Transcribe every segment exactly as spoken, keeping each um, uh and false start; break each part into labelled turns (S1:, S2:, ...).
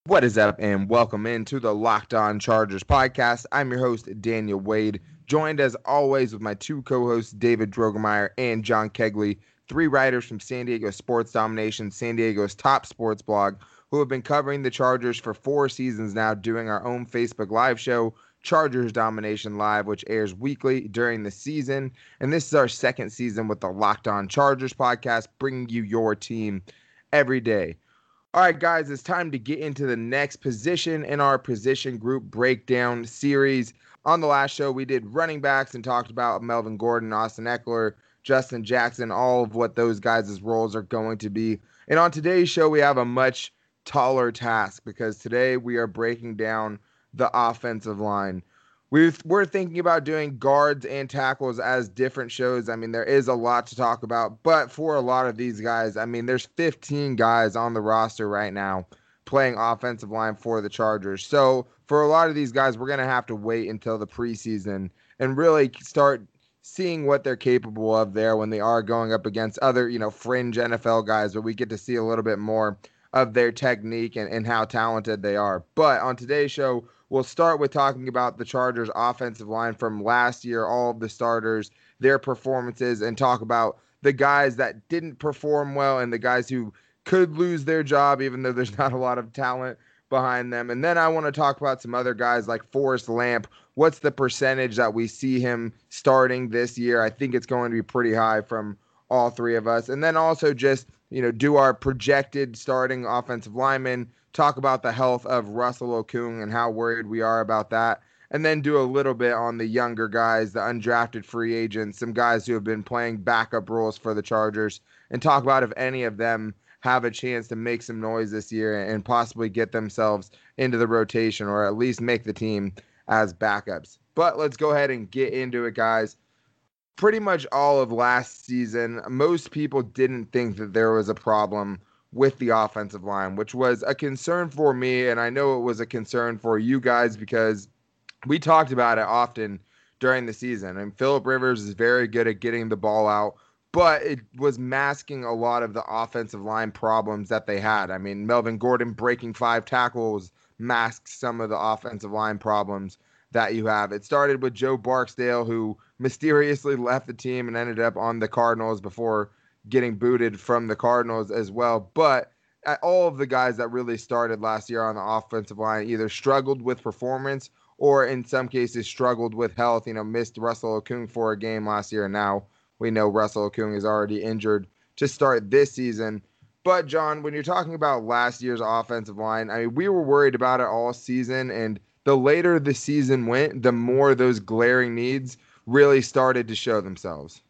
S1: What is up, and welcome into the Locked On Chargers podcast. I'm your host, Daniel Wade, joined as always with my two co-hosts, David Drogemeyer and John Kegley, three writers from San Diego Sports Domination, San Diego's top sports blog, who have been covering the Chargers for four seasons now, doing our own Facebook Live show, Chargers Domination Live, which airs weekly during the season. And this is our second season with the Locked On Chargers podcast, bringing you your team every day. All right, guys, it's time to get into the next position in our position group breakdown series. On the last show, we did running backs and talked about Melvin Gordon, Austin Ekeler, Justin Jackson, all of what those guys' roles are going to be. And on today's show, we have a much taller task because today we are breaking down the offensive line. We've, we're thinking about doing guards and tackles as different shows. I mean, there is a lot to talk about, but for a lot of these guys, I mean, there's fifteen guys on the roster right now playing offensive line for the Chargers. So for a lot of these guys, we're going to have to wait until the preseason and really start seeing what they're capable of there when they are going up against other, you know, fringe N F L guys, but we get to see a little bit more of their technique and, and how talented they are. But on today's show, we'll start with talking about the Chargers offensive line from last year, all of the starters, their performances, and talk about the guys that didn't perform well and the guys who could lose their job, even though there's not a lot of talent behind them. And then I want to talk about some other guys like Forrest Lamp. What's the percentage that we see him starting this year? I think it's going to be pretty high from all three of us. And then also just, you know, do our projected starting offensive linemen, talk about the health of Russell Okung and how worried we are about that, and then do a little bit on the younger guys, the undrafted free agents, some guys who have been playing backup roles for the Chargers, and talk about if any of them have a chance to make some noise this year and possibly get themselves into the rotation or at least make the team as backups. But let's go ahead and get into it, guys. Pretty much all of last season, most people didn't think that there was a problem with the offensive line, which was a concern for me. And I know it was a concern for you guys because we talked about it often during the season. And Phillip Rivers is very good at getting the ball out, but it was masking a lot of the offensive line problems that they had. I mean, Melvin Gordon breaking five tackles masks some of the offensive line problems that you have. It started with Joe Barksdale, who mysteriously left the team and ended up on the Cardinals before getting booted from the Cardinals as well. But all of the guys that really started last year on the offensive line either struggled with performance or in some cases struggled with health. You know, missed Russell Okung for a game last year, and now we know Russell Okung is already injured to start this season. But, John, when you're talking about last year's offensive line, I mean, we were worried about it all season, and the later the season went, the more those glaring needs really started to show themselves.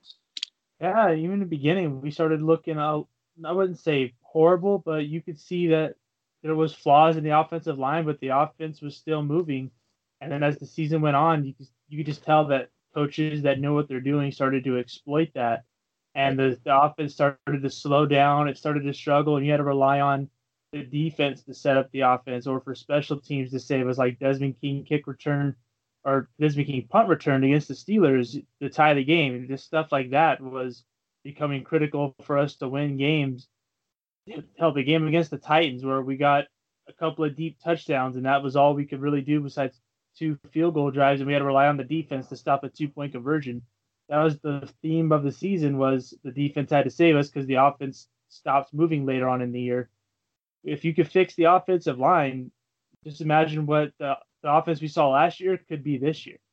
S2: Yeah, even in the beginning, we started looking out. I wouldn't say horrible, but you could see that there was flaws in the offensive line, but the offense was still moving. And then as the season went on, you could, you could just tell that coaches that know what they're doing started to exploit that. And the, the offense started to slow down. It started to struggle, and you had to rely on the defense to set up the offense or for special teams to save us, like Desmond King kick return or Desmond King punt return against the Steelers to tie the game. Just stuff like that was becoming critical for us to win games. Hell, the game against the Titans where we got a couple of deep touchdowns, and that was all we could really do besides two field goal drives, and we had to rely on the defense to stop a two-point conversion. That was the theme of the season, was the defense had to save us because the offense stops moving later on in the year. If you could fix the offensive line, just imagine what the, the offense we saw last year could be this year.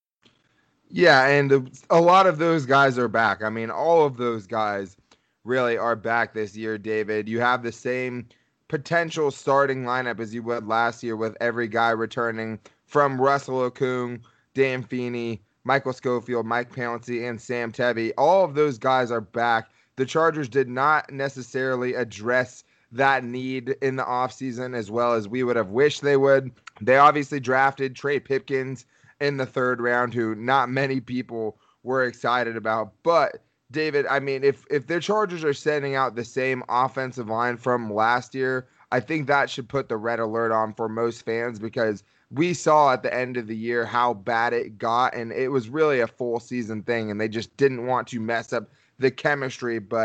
S1: Yeah, and a lot of those guys are back. I mean, all of those guys really are back this year, David. You have the same potential starting lineup as you would last year with every guy returning from Russell Okung, Dan Feeney, Michael Schofield, Mike Pouncey, and Sam Tevi. All of those guys are back. The Chargers did not necessarily address that need in the offseason as well as we would have wished they would. They obviously drafted Trey Pipkins in the third round, who not many people were excited about. But, David, I mean, if if the Chargers are sending out the same offensive line from last year, I think that should put the red alert on for most fans because we saw at the end of the year how bad it got, and it was really a full season thing, and they just didn't want to mess up the chemistry. But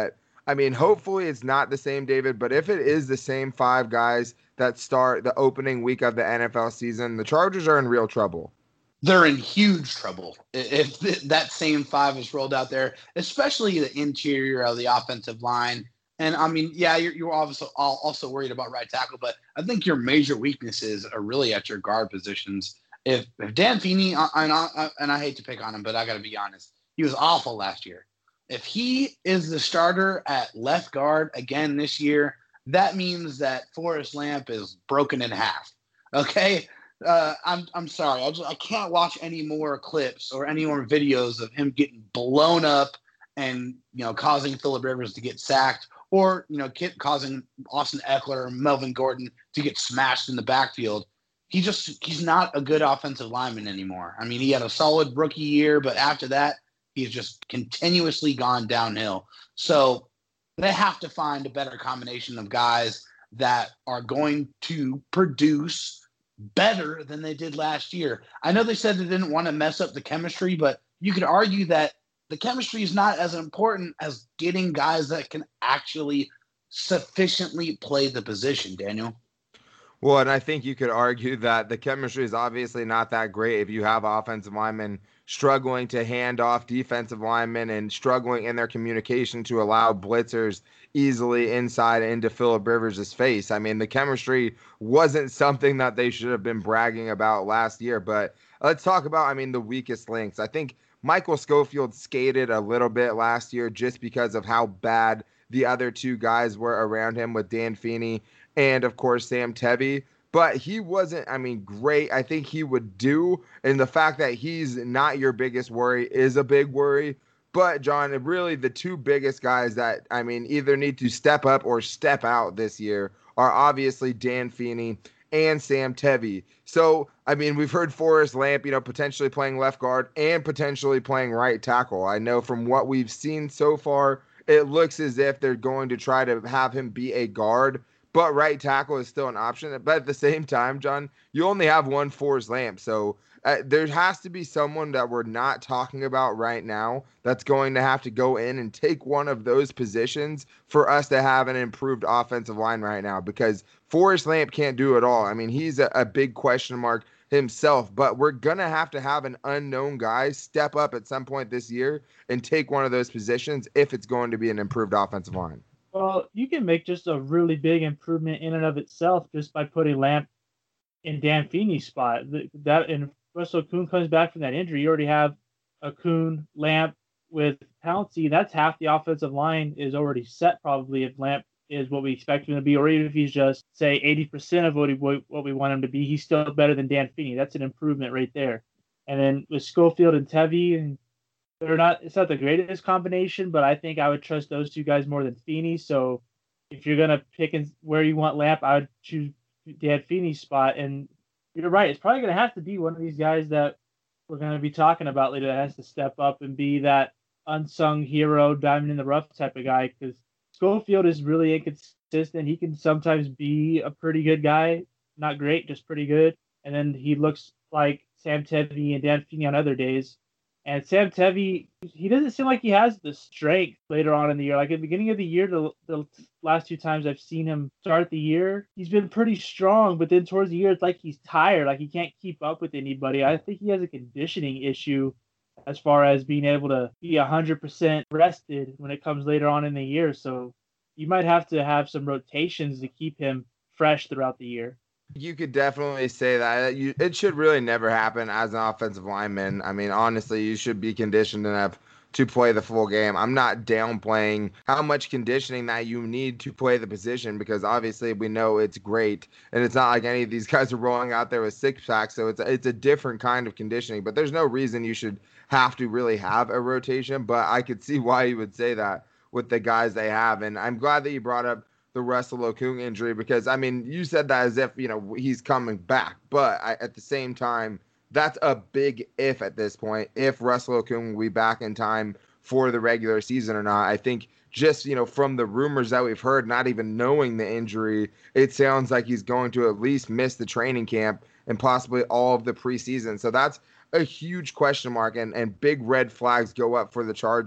S1: I mean, hopefully it's not the same, David, but if it is the same five guys that start the opening week of the N F L season, the Chargers are in real trouble.
S3: They're in huge trouble if that same five is rolled out there, especially the interior of the offensive line. And, I mean, yeah, you're, you're obviously also worried about right tackle, but I think your major weaknesses are really at your guard positions. If, if Dan Feeney, and I, and I hate to pick on him, but I got to be honest, he was awful last year. If he is the starter at left guard again this year, that means that Forrest Lamp is broken in half. Okay? Uh, I'm I'm sorry. I just I can't watch any more clips or any more videos of him getting blown up and, you know, causing Phillip Rivers to get sacked, or, you know, causing Austin Eckler or Melvin Gordon to get smashed in the backfield. He just he's not a good offensive lineman anymore. I mean, he had a solid rookie year, but after that, he's just continuously gone downhill. So they have to find a better combination of guys that are going to produce better than they did last year. I know they said they didn't want to mess up the chemistry, but you could argue that the chemistry is not as important as getting guys that can actually sufficiently play the position, Daniel.
S1: Well, and I think you could argue that the chemistry is obviously not that great if you have offensive linemen struggling to hand off defensive linemen and struggling in their communication to allow blitzers easily inside into Phillip Rivers' face. I mean, the chemistry wasn't something that they should have been bragging about last year. But let's talk about, I mean, the weakest links. I think Michael Schofield skated a little bit last year just because of how bad the other two guys were around him with Dan Feeney and, of course, Sam Tevi. But he wasn't, I mean, great. I think he would do. And the fact that he's not your biggest worry is a big worry. But, John, really the two biggest guys that, I mean, either need to step up or step out this year are obviously Dan Feeney and Sam Tevi. So, I mean, we've heard Forrest Lamp, you know, potentially playing left guard and potentially playing right tackle. I know from what we've seen so far, it looks as if they're going to try to have him be a guard. But right tackle is still an option. But at the same time, John, you only have one Forrest Lamp. So uh, there has to be someone that we're not talking about right now that's going to have to go in and take one of those positions for us to have an improved offensive line right now, because Forrest Lamp can't do it all. I mean, he's a, a big question mark himself, but we're going to have to have an unknown guy step up at some point this year and take one of those positions if it's going to be an improved offensive line.
S2: Well, you can make just a really big improvement in and of itself just by putting Lamp in Dan Feeney's spot. That and Russell Okung comes back from that injury. You already have Okung, Lamp with Pouncey. That's half the offensive line is already set probably if Lamp is what we expect him to be, or even if he's just say eighty percent of what he what we want him to be, he's still better than Dan Feeney. That's an improvement right there. And then with Schofield and Tevi, and they're not, it's not the greatest combination, but I think I would trust those two guys more than Feeney. So if you're going to pick in where you want Lamp, I would choose Dan Feeney's spot. And you're right, it's probably going to have to be one of these guys that we're going to be talking about later that has to step up and be that unsung hero, diamond in the rough type of guy, because Schofield is really inconsistent. He can sometimes be a pretty good guy, not great, just pretty good. And then he looks like Sam Tevi and Dan Feeney on other days. And Sam Tevi, he doesn't seem like he has the strength later on in the year. Like at the beginning of the year, the, the last two times I've seen him start the year, he's been pretty strong. But then towards the year, it's like he's tired. Like he can't keep up with anybody. I think he has a conditioning issue as far as being able to be one hundred percent rested when it comes later on in the year. So you might have to have some rotations to keep him fresh throughout the year.
S1: You could definitely say that. You, it should really never happen as an offensive lineman. I mean, honestly, you should be conditioned enough to play the full game. I'm not downplaying how much conditioning that you need to play the position, because obviously we know it's great. And it's not like any of these guys are rolling out there with six packs. So it's a, it's a different kind of conditioning. But there's no reason you should have to really have a rotation. But I could see why you would say that with the guys they have. And I'm glad that you brought up the Russell Okung injury, because, I mean, you said that as if, you know, he's coming back. But I, at the same time, that's a big if at this point, if Russell Okung will be back in time for the regular season or not. I think just, you know, from the rumors that we've heard, not even knowing the injury, it sounds like he's going to at least miss the training camp and possibly all of the preseason. So that's a huge question mark, and, and big red flags go up for the Chargers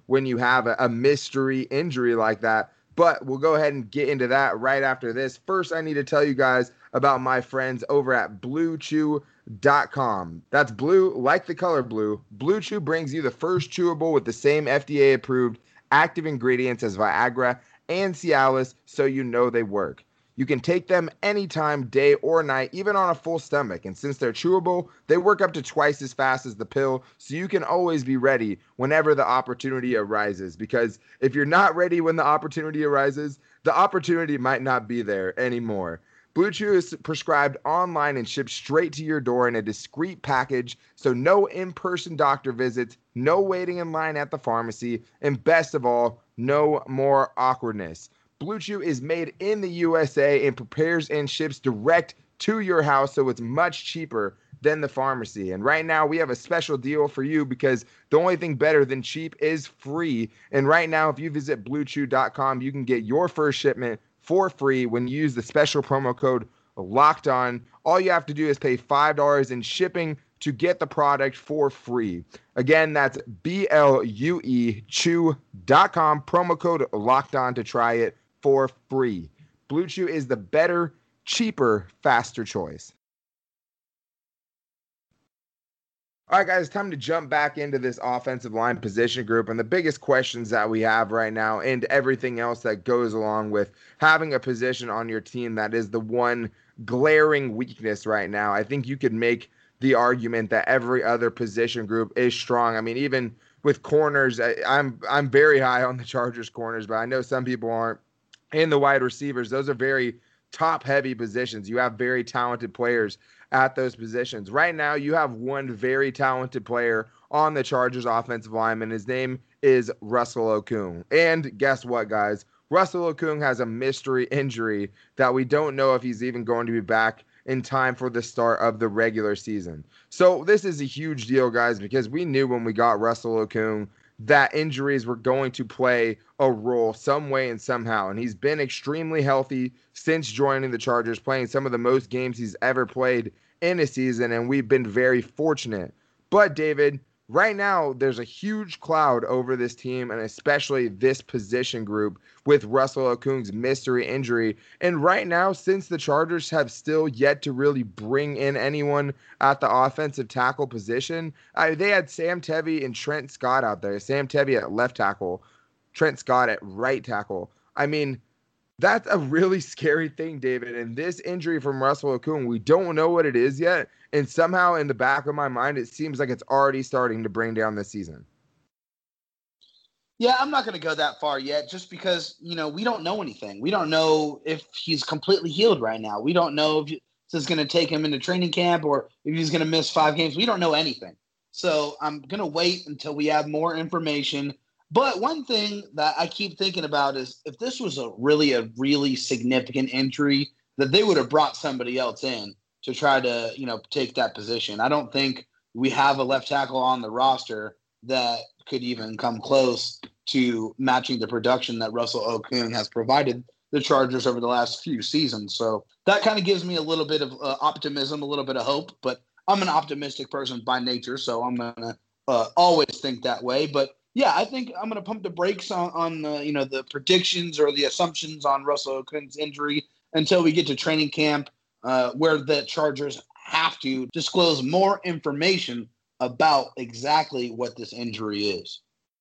S1: when you have a, a mystery injury like that. But we'll go ahead and get into that right after this. First, I need to tell you guys about my friends over at blue chew dot com. That's blue like the color blue. Blue Chew brings you the first chewable with the same F D A-approved active ingredients as Viagra and Cialis, so you know they work. You can take them anytime, day or night, even on a full stomach. And since they're chewable, they work up to twice as fast as the pill, so you can always be ready whenever the opportunity arises. Because if you're not ready when the opportunity arises, the opportunity might not be there anymore. Blue Chew is prescribed online and shipped straight to your door in a discreet package, so no in-person doctor visits, no waiting in line at the pharmacy, and best of all, no more awkwardness. Blue Chew is made in the U S A and prepares and ships direct to your house, so it's much cheaper than the pharmacy. And right now we have a special deal for you because the only thing better than cheap is free. And right now, if you visit blue chew dot com, you can get your first shipment for free when you use the special promo code Locked On. All you have to do is pay five dollars in shipping to get the product for free. Again, that's B L U E chew dot com, promo code Locked On to try it for free. Blue Chew is the better, cheaper, faster choice. All right, guys, time to jump back into this offensive line position group and the biggest questions that we have right now and everything else that goes along with having a position on your team that is the one glaring weakness right now. I think you could make the argument that every other position group is strong. I mean, even with corners, I, I'm I'm very high on the Chargers corners, but I know some people aren't. And the wide receivers, those are very top-heavy positions. You have very talented players at those positions. Right now, you have one very talented player on the Chargers offensive line, and his name is Russell Okung. And guess what, guys? Russell Okung has a mystery injury that we don't know if he's even going to be back in time for the start of the regular season. So this is a huge deal, guys, because we knew when we got Russell Okung that injuries were going to play a role some way and somehow. And he's been extremely healthy since joining the Chargers, playing some of the most games he's ever played in a season, and we've been very fortunate. But, David, right now there's a huge cloud over this team and especially this position group with Russell Okung's mystery injury. And right now, since the Chargers have still yet to really bring in anyone at the offensive tackle position, I, they had Sam Tevi and Trent Scott out there. Sam Tevi at left tackle, Trent Scott at right tackle. I mean, that's a really scary thing, David. And this injury from Russell Okung, we don't know what it is yet. And somehow in the back of my mind, it seems like it's already starting to bring down this season.
S3: Yeah, I'm not going to go that far yet just because, you know, we don't know anything. We don't know if he's completely healed right now. We don't know if this is going to take him into training camp or if he's going to miss five games. We don't know anything. So I'm going to wait until we have more information. But one thing that I keep thinking about is if this was a really, a really significant injury, that they would have brought somebody else in to try to, you know, take that position. I don't think we have a left tackle on the roster that could even come close to matching the production that Russell Okung has provided the Chargers over the last few seasons. So that kind of gives me a little bit of uh, optimism, a little bit of hope. But I'm an optimistic person by nature, so I'm going to uh, always think that way. But yeah, I think I'm going to pump the brakes on, on the, you know, the predictions or the assumptions on Russell Okung's injury until we get to training camp, uh, where the Chargers have to disclose more information about exactly what this injury is.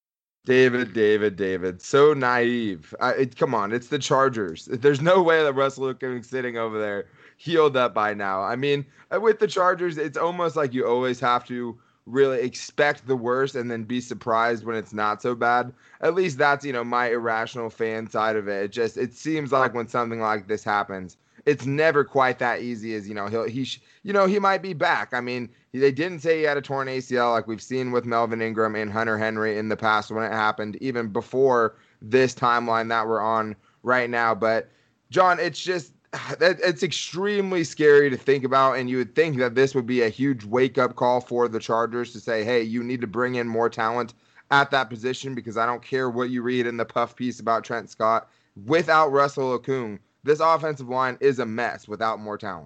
S1: David, David, David, so naive. I, it, come on, it's the Chargers. There's no way that Russell Okung sitting over there healed up by now. I mean, with the Chargers, it's almost like you always have to really expect the worst and then be surprised when it's not so bad. At least that's, you know, my irrational fan side of it. It just, it seems like when something like this happens, it's never quite that easy as, you know, he'll, he, sh- you know, he might be back. I mean, they didn't say he had a torn A C L like we've seen with Melvin Ingram and Hunter Henry in the past when it happened, even before this timeline that we're on right now. But John, it's just, it's extremely scary to think about, and you would think that this would be a huge wake-up call for the Chargers to say, hey, you need to bring in more talent at that position because I don't care what you read in the puff piece about Trent Scott. Without Russell Okung, this offensive line is a mess without more talent.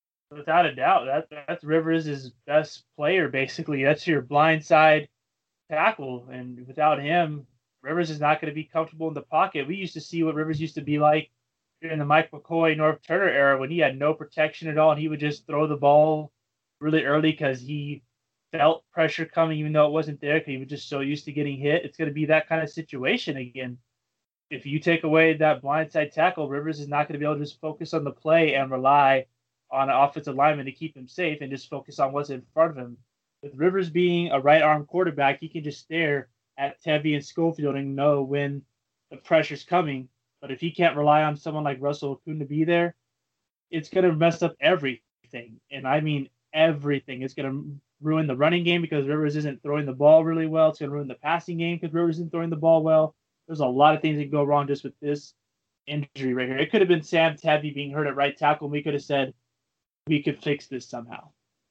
S2: Without a doubt, that that's Rivers' best player, basically. That's your blind side tackle, and without him, Rivers is not going to be comfortable in the pocket. We used to see what Rivers used to be like in the Mike McCoy, North Turner era when he had no protection at all, and he would just throw the ball really early because he felt pressure coming, even though it wasn't there, because he was just so used to getting hit. It's going to be that kind of situation again. If you take away that blindside tackle, Rivers is not going to be able to just focus on the play and rely on an offensive lineman to keep him safe and just focus on what's in front of him. With Rivers being a right arm quarterback, he can just stare at Tevy and Schofield and know when the pressure's coming. But if he can't rely on someone like Russell Okung to be there, it's going to mess up everything. And I mean everything. It's going to ruin the running game because Rivers isn't throwing the ball really well. It's going to ruin the passing game because Rivers isn't throwing the ball well. There's a lot of things that can go wrong just with this injury right here. It could have been Sam Tevy being hurt at right tackle, and we could have said we could fix this somehow.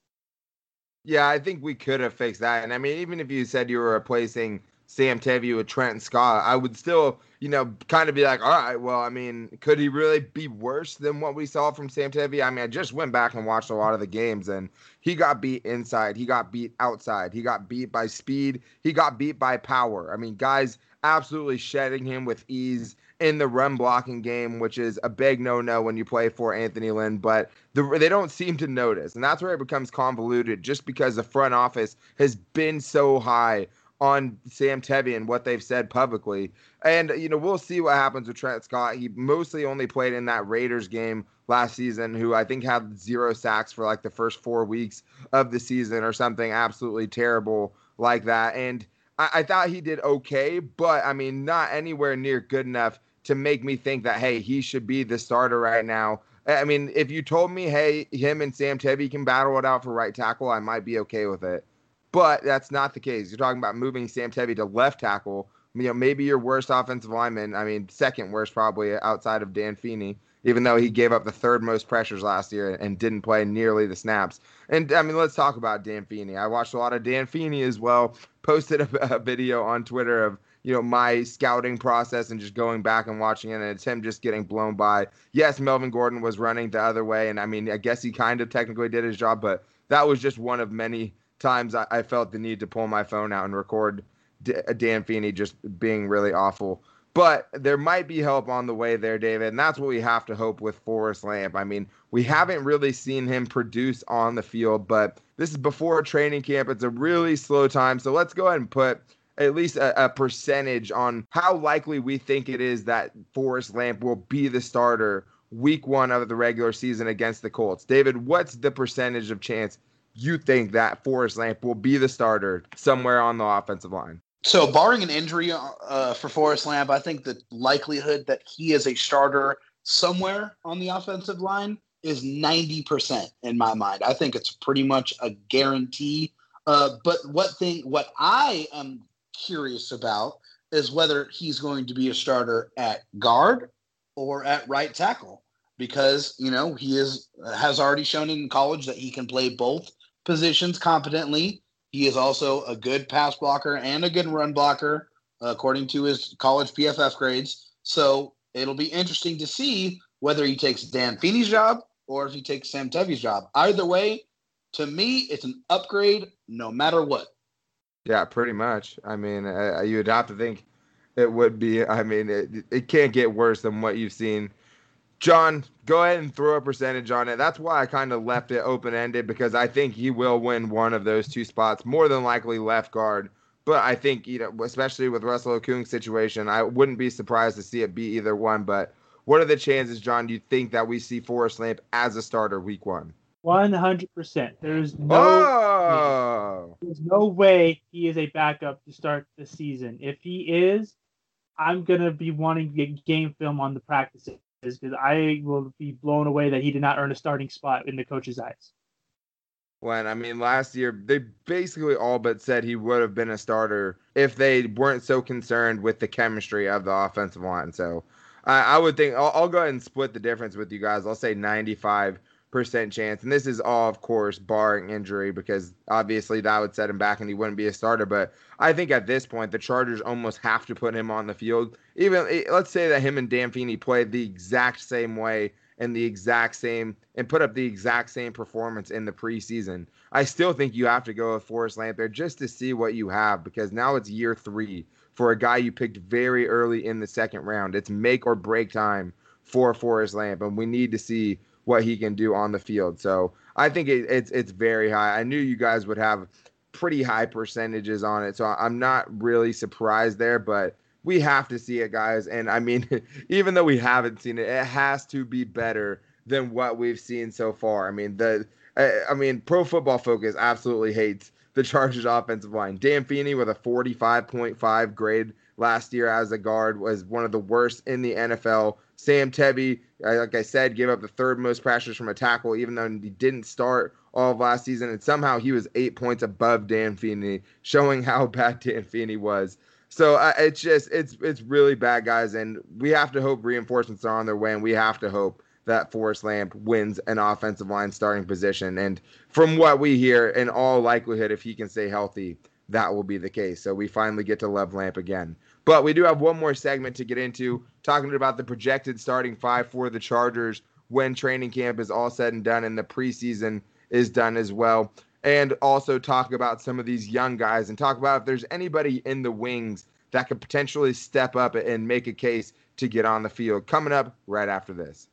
S1: Yeah, I think we could have fixed that. And I mean, even if you said you were replacing Sam Tevy with Trent Scott, I would still, you know, kind of be like, all right, well, I mean, could he really be worse than what we saw from Sam Tevy? I mean, I just went back and watched a lot of the games, and he got beat inside. He got beat outside. He got beat by speed. He got beat by power. I mean, guys absolutely shedding him with ease in the run blocking game, which is a big no-no when you play for Anthony Lynn, but the, they don't seem to notice. And that's where it becomes convoluted just because the front office has been so high on Sam Tevy and what they've said publicly. And, you know, we'll see what happens with Trent Scott. He mostly only played in that Raiders game last season, who I think had zero sacks for like the first four weeks of the season or something absolutely terrible like that. And I, I thought he did okay, but I mean, not anywhere near good enough to make me think that, hey, he should be the starter right now. I mean, if you told me, hey, him and Sam Tevy can battle it out for right tackle, I might be okay with it. But that's not the case. You're talking about moving Sam Tevy to left tackle. You know, maybe your worst offensive lineman. I mean, second worst probably outside of Dan Feeney, even though he gave up the third most pressures last year and didn't play nearly the snaps. And, I mean, let's talk about Dan Feeney. I watched a lot of Dan Feeney as well, posted a, a video on Twitter of, you know, my scouting process and just going back and watching it, and it's him just getting blown by. Yes, Melvin Gordon was running the other way, and, I mean, I guess he kind of technically did his job, but that was just one of many times I, I felt the need to pull my phone out and record D- Dan Feeney just being really awful. But there might be help on the way there, David, and that's what we have to hope with Forrest Lamp. I mean, we haven't really seen him produce on the field, but this is before training camp. It's a really slow time, so let's go ahead and put at least a, a percentage on how likely we think it is that Forrest Lamp will be the starter week one of the regular season against the Colts. David, what's the percentage of chance you think that Forrest Lamp will be the starter somewhere on the offensive line?
S3: So barring an injury uh, for Forrest Lamp, I think the likelihood that he is a starter somewhere on the offensive line is ninety percent in my mind. I think it's pretty much a guarantee. Uh, but what thing, what I am curious about is whether he's going to be a starter at guard or at right tackle, because, you know, he is has already shown in college that he can play both positions competently. He is also a good pass blocker and a good run blocker, according to his college P F F grades. So it'll be interesting to see whether he takes Dan Feeney's job or if he takes Sam Tevy's job. Either way, to me, it's an upgrade no matter what.
S1: Yeah, pretty much. I mean, uh, you'd have to think it would be. I mean, it, it can't get worse than what you've seen. John, go ahead and throw a percentage on it. That's why I kind of left it open-ended, because I think he will win one of those two spots, more than likely left guard. But I think, you know, especially with Russell Okung's situation, I wouldn't be surprised to see it be either one. But what are the chances, John, do you think that we see Forrest Lamp as a starter week one?
S2: one hundred percent. There's no,
S1: oh!
S2: there's no way he is a backup to start the season. If he is, I'm going to be wanting to get game film on the practices, because I will be blown away that he did not earn a starting spot in the coach's eyes.
S1: When, I mean, last year, they basically all but said he would have been a starter if they weren't so concerned with the chemistry of the offensive line. So I, I would think I'll, I'll go ahead and split the difference with you guys. I'll say ninety-five percent chance. And this is all, of course, barring injury, because obviously that would set him back and he wouldn't be a starter. But I think at this point, the Chargers almost have to put him on the field. Even let's say that him and Dan Feeney played the exact same way and the exact same and put up the exact same performance in the preseason. I still think you have to go with Forrest Lamp there just to see what you have, because now it's year three for a guy you picked very early in the second round. It's make or break time for Forrest Lamp, and we need to see what he can do on the field. So I think it, it's it's very high. I knew you guys would have pretty high percentages on it, so I'm not really surprised there, but we have to see it, guys. And I mean, even though we haven't seen it, it has to be better than what we've seen so far. I mean, the I mean, Pro Football Focus absolutely hates the Chargers offensive line. Dan Feeney with a forty-five point five grade last year as a guard was one of the worst in the N F L. Sam Tebby, like I said, gave up the third most pressures from a tackle, even though he didn't start all of last season. And somehow he was eight points above Dan Feeney, showing how bad Dan Feeney was. So uh, it's just, it's it's really bad, guys. And we have to hope reinforcements are on their way, and we have to hope that Forrest Lamp wins an offensive line starting position. And from what we hear, in all likelihood, if he can stay healthy, that will be the case. So we finally get to love Lamp again. But we do have one more segment to get into, talking about the projected starting five for the Chargers when training camp is all said and done and the preseason is done as well. And also talk about some of these young guys and talk about if there's anybody in the wings that could potentially step up and make a case to get on the field. Coming up right after this.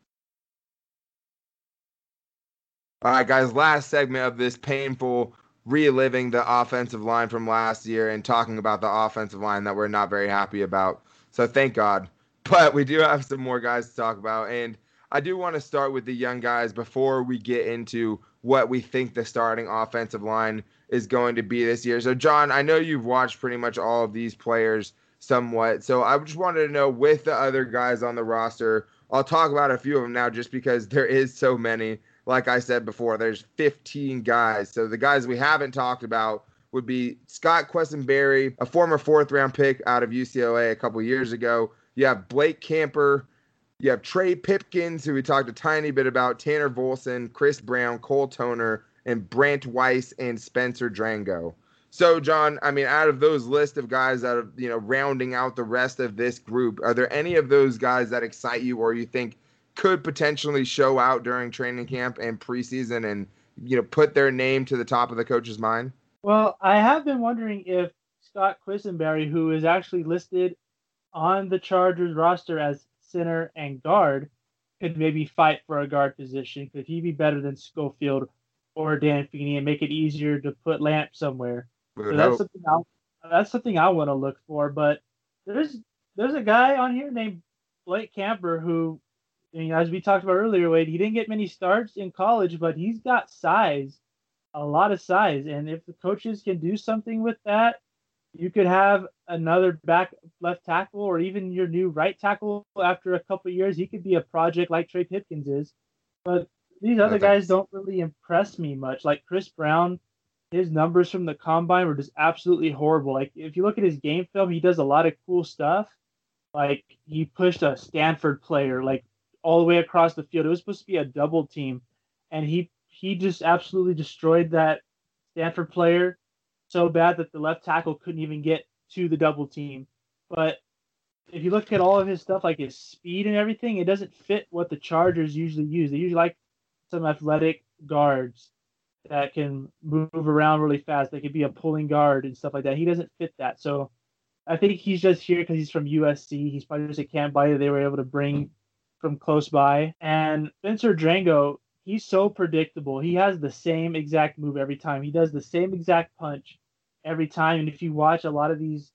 S1: All right, guys, last segment of this painful reliving the offensive line from last year and talking about the offensive line that we're not very happy about. So thank God. But we do have some more guys to talk about. And I do want to start with the young guys before we get into what we think the starting offensive line is going to be this year. So, John, I know you've watched pretty much all of these players somewhat. So I just wanted to know, with the other guys on the roster, I'll talk about a few of them now just because there is so many. Like I said before, there's fifteen guys. So the guys we haven't talked about would be Scott Quessenberry, a former fourth-round pick out of U C L A a couple years ago. You have Blake Camper. You have Trey Pipkins, who we talked a tiny bit about, Tanner Volson, Chris Brown, Cole Toner, and Brant Weiss and Spencer Drango. So, John, I mean, out of those list of guys that are, you know, rounding out the rest of this group, are there any of those guys that excite you or you think could potentially show out during training camp and preseason and, you know, put their name to the top of the coach's mind?
S2: Well, I have been wondering if Scott Quessenberry, who is actually listed on the Chargers roster as center and guard, could maybe fight for a guard position. Could he be better than Schofield or Dan Feeney and make it easier to put Lamp somewhere? So that's something I that's something I want to look for. But there's there's a guy on here named Blake Camper who, you know, as we talked about earlier, Wade, he didn't get many starts in college, but he's got size, a lot of size. And if the coaches can do something with that, you could have another back left tackle or even your new right tackle after a couple of years. He could be a project like Trey Pipkins is. But these other okay. guys don't really impress me much. Like Chris Brown, his numbers from the combine were just absolutely horrible. Like if you look at his game film, he does a lot of cool stuff. Like he pushed a Stanford player like all the way across the field. It was supposed to be a double team, and he he just absolutely destroyed that Stanford player so bad that the left tackle couldn't even get to the double team. But if you look at all of his stuff, like his speed and everything, it doesn't fit what the Chargers usually use. They usually like some athletic guards that can move around really fast. They could be a pulling guard and stuff like that. He doesn't fit that. So I think he's just here because he's from U S C. He's probably just a camp body that they were able to bring from close by. And Spencer Drango, he's so predictable. He has the same exact move every time. He does the same exact punch every time. And if you watch a lot of these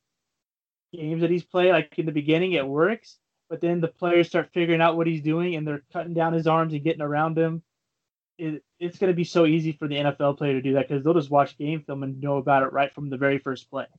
S2: games that he's played, like in the beginning, it works. But then the players start figuring out what he's doing, and they're cutting down his arms and getting around him. It, it's going to be so easy for the N F L player to do that because they'll just watch game film and know about it right from the very first play.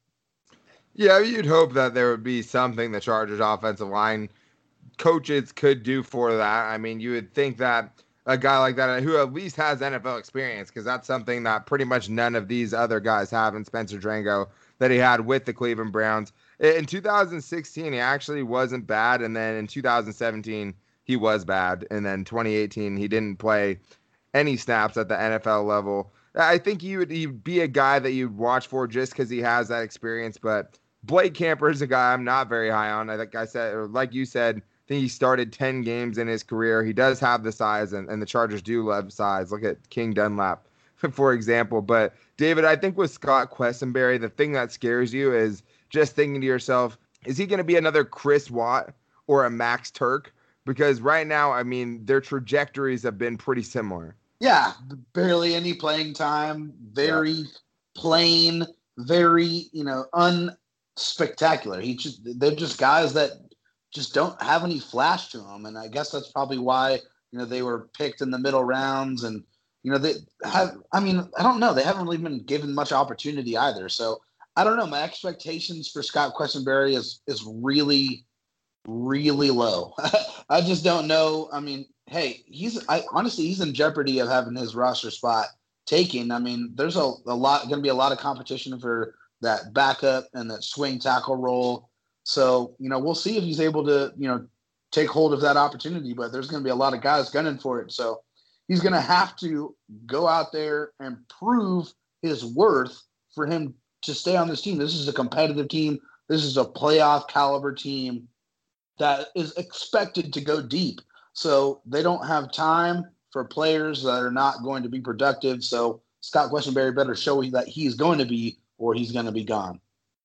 S1: Yeah, you'd hope that there would be something the Chargers offensive line coaches could do for that. I mean, you would think that a guy like that who at least has N F L experience, because that's something that pretty much none of these other guys have in Spencer Drango that he had with the Cleveland Browns. In two thousand sixteen, he actually wasn't bad, and then in two thousand seventeen, he was bad, and then twenty eighteen, he didn't play any snaps at the N F L level. I think he would he'd be a guy that you'd watch for just because he has that experience, but Blake Camper is a guy I'm not very high on. Like I said, or like you said, think he started ten games in his career. He does have the size, and, and the Chargers do love size. Look at King Dunlap, for example. But, David, I think with Scott Quessenberry, the thing that scares you is just thinking to yourself, is he going to be another Chris Watt or a Max Turk? Because right now, I mean, their trajectories have been pretty similar.
S3: Yeah, barely any playing time, very yeah. plain, very, you know, unspectacular. He just they're just guys that just don't have any flash to them, and I guess that's probably why, you know, they were picked in the middle rounds, and you know they have. I mean, I don't know. They haven't really been given much opportunity either. So I don't know. My expectations for Scott Quessenberry is is really, really low. I just don't know. I mean, hey, he's I honestly he's in jeopardy of having his roster spot taken. I mean, there's a, a lot going to be a lot of competition for that backup and that swing tackle role. So, you know, we'll see if he's able to, you know, take hold of that opportunity, but there's going to be a lot of guys gunning for it. So he's going to have to go out there and prove his worth for him to stay on this team. This is a competitive team. This is a playoff caliber team that is expected to go deep. So they don't have time for players that are not going to be productive. So Scott Quessenberry better show that he's going to be, or he's going to be gone.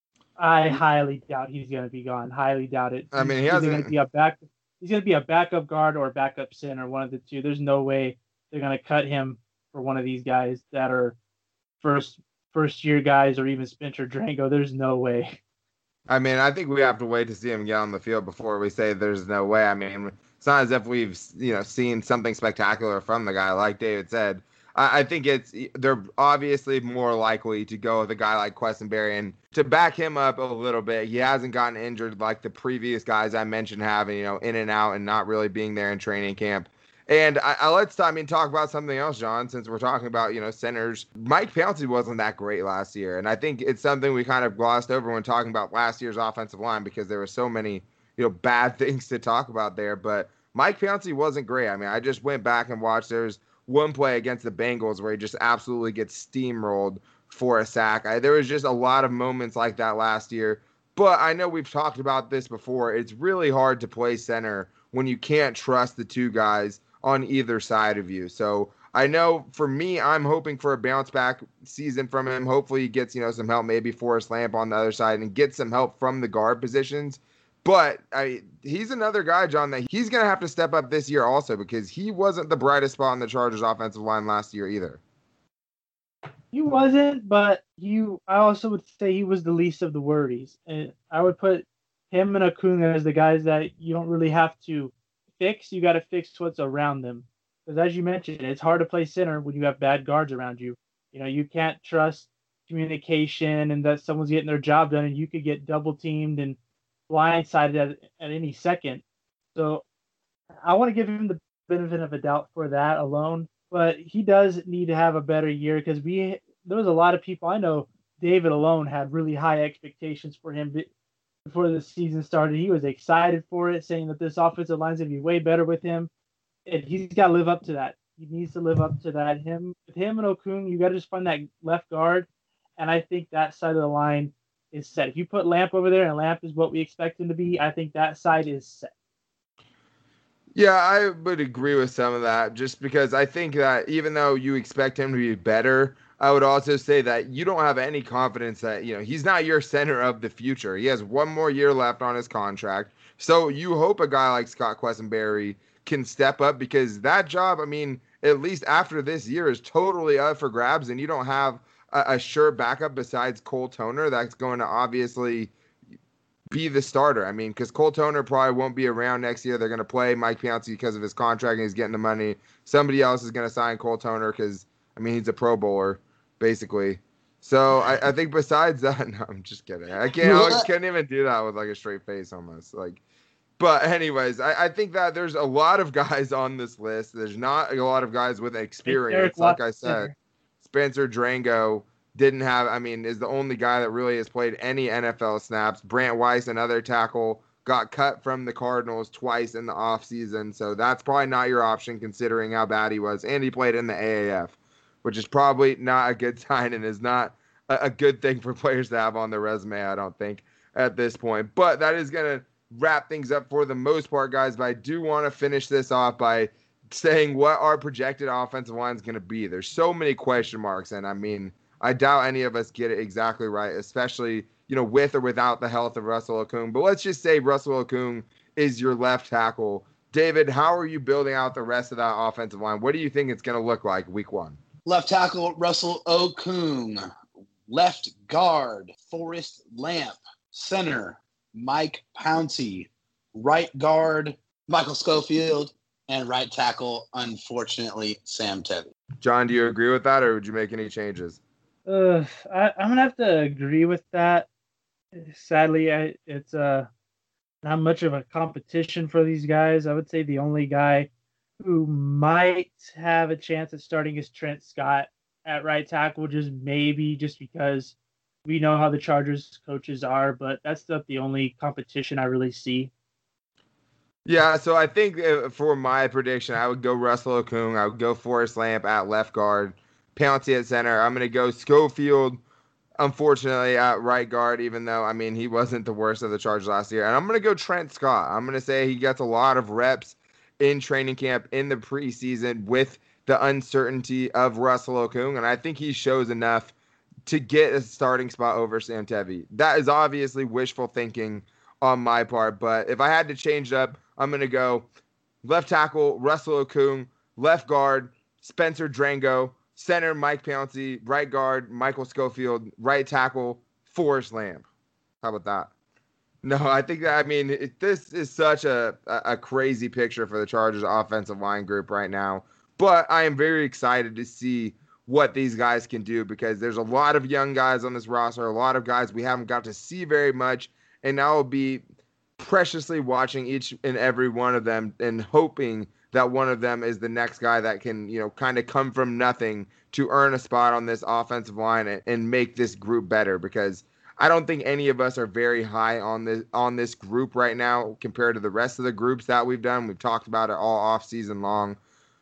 S2: I highly doubt he's going to be gone. Highly doubt it.
S1: I mean, he
S2: he's
S1: hasn't...
S2: going to be a back. He's going to be a backup guard or a backup center, one of the two. There's no way they're going to cut him for one of these guys that are first first year guys, or even Spencer Drango. There's no way.
S1: I mean, I think we have to wait to see him get on the field before we say there's no way. I mean, it's not as if we've, you know, seen something spectacular from the guy, like David said. I, I think it's they're obviously more likely to go with a guy like Quessenberry, and to back him up a little bit, he hasn't gotten injured like the previous guys I mentioned having, you know, in and out and not really being there in training camp. And I, I let's I mean talk about something else, John, since we're talking about, you know, centers. Mike Pouncey wasn't that great last year, and I think it's something we kind of glossed over when talking about last year's offensive line because there were so many, you know, bad things to talk about there. But Mike Pouncey wasn't great. I mean, I just went back and watched. There's one play against the Bengals where he just absolutely gets steamrolled for a sack. I, there was just a lot of moments like that last year. But I know we've talked about this before. It's really hard to play center when you can't trust the two guys on either side of you. So I know for me, I'm hoping for a bounce back season from him. Hopefully he gets, you know, some help, maybe Forrest Lamp on the other side, and get some help from the guard positions. But I, he's another guy, John, that he's going to have to step up this year also, because he wasn't the brightest spot on the Chargers offensive line last year either.
S2: He wasn't, but you, I also would say he was the least of the worries. And I would put him and Okung as the guys that you don't really have to fix. You got to fix what's around them. Because as you mentioned, it's hard to play center when you have bad guards around you. You know, you can't trust communication and that someone's getting their job done, and you could get double teamed and blindsided at, at any second. So I want to give him the benefit of a doubt for that alone. But he does need to have a better year, because we there was a lot of people, I know David alone had really high expectations for him before the season started. He was excited for it, saying that this offensive line is going to be way better with him. And he's got to live up to that. He needs to live up to that. Him, with him and Okung, you got to just find that left guard. And I think that side of the line is set. If you put Lamp over there, and Lamp is what we expect him to be, I think that side is set.
S1: Yeah, I would agree with some of that, just because I think that even though you expect him to be better, I would also say that you don't have any confidence that, you know, he's not your center of the future. He has one more year left on his contract. So you hope a guy like Scott Quessenberry can step up, because that job, I mean, at least after this year, is totally up for grabs, and you don't have a, a sure backup besides Cole Toner that's going to obviously be the starter. I mean, because Cole Toner probably won't be around next year. They're going to play Mike Pouncey because of his contract and he's getting the money. Somebody else is going to sign Cole Toner because, I mean, he's a Pro Bowler, basically. So I, I think besides that, no, I'm just kidding. I can't. I can't even do that with like a straight face almost. Like, but anyways, I, I think that there's a lot of guys on this list. There's not a lot of guys with experience. Like I said, Spencer Drango didn't have, I mean, is the only guy that really has played any N F L snaps. Brant Weiss, another tackle, got cut from the Cardinals twice in the offseason. So that's probably not your option considering how bad he was. And he played in the A A F, which is probably not a good sign and is not a, a good thing for players to have on their resume, I don't think, at this point. But that is going to wrap things up for the most part, guys, but I do want to finish this off by saying what our projected offensive line is going to be. There's so many question marks, and I mean, I doubt any of us get it exactly right, especially, you know, with or without the health of Russell Okung. But let's just say Russell Okung is your left tackle. David, how are you building out the rest of that offensive line? What do you think it's going to look like week one?
S3: Left tackle, Russell Okung. Left guard, Forrest Lamp. Center, Mike Pouncey. Right guard, Michael Schofield. And right tackle, unfortunately, Sam Tevi.
S1: John, do you agree with that, or would you make any changes?
S2: Uh, I, I'm going to have to agree with that. Sadly, I, it's uh, not much of a competition for these guys. I would say the only guy who might have a chance at starting is Trent Scott at right tackle, just maybe just because we know how the Chargers coaches are, but that's not the only competition I really see.
S1: Yeah, so I think for my prediction, I would go Russell Okung. I would go Forrest Lamp at left guard, Pouncey at center. I'm going to go Schofield, unfortunately, at right guard, even though, I mean, he wasn't the worst of the Chargers last year. And I'm going to go Trent Scott. I'm going to say he gets a lot of reps in training camp in the preseason with the uncertainty of Russell Okung, and I think he shows enough to get a starting spot over Sam Tevi. That is obviously wishful thinking on my part, but if I had to change it up, I'm going to go left tackle, Russell Okung, left guard, Spencer Drango, center, Mike Pouncey, right guard, Michael Schofield, right tackle, Forrest Lamp. How about that? No, I think that, I mean, it, this is such a, a crazy picture for the Chargers offensive line group right now, but I am very excited to see what these guys can do because there's a lot of young guys on this roster, a lot of guys we haven't got to see very much, and now will be preciously watching each and every one of them and hoping that one of them is the next guy that can, you know, kind of come from nothing to earn a spot on this offensive line and, and make this group better, because I don't think any of us are very high on this on this group right now compared to the rest of the groups that we've done. We've talked about it all off season long.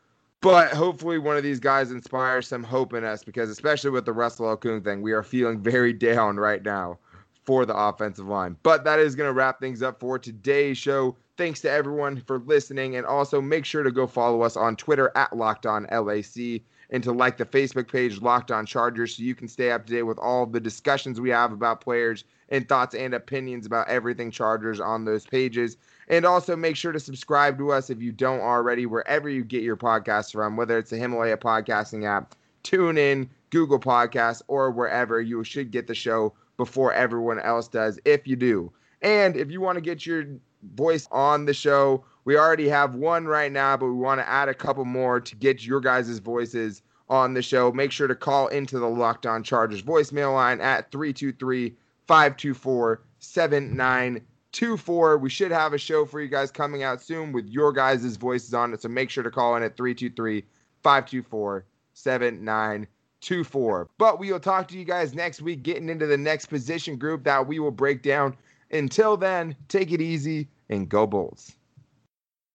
S1: But hopefully one of these guys inspires some hope in us, because especially with the Russell Okung thing, we are feeling very down right now for the offensive line. But that is going to wrap things up for today's show. Thanks to everyone for listening, and also make sure to go follow us on Twitter at Locked On L A C and to like the Facebook page Locked On Chargers so you can stay up to date with all the discussions we have about players and thoughts and opinions about everything Chargers on those pages. And also make sure to subscribe to us if you don't already, wherever you get your podcasts from, whether it's the Himalaya podcasting app, TuneIn, Google Podcasts, or wherever. You should get the show before everyone else does, if you do. And if you want to get your voice on the show, we already have one right now, but we want to add a couple more to get your guys' voices on the show. Make sure to call into the Locked On Chargers voicemail line at three two three, five two four, seven nine two four. We should have a show for you guys coming out soon with your guys' voices on it, so make sure to call in at three two three, five two four, seven nine two four. But we will talk to you guys next week, getting into the next position group that we will break down. Until then, take it easy and go Bulls.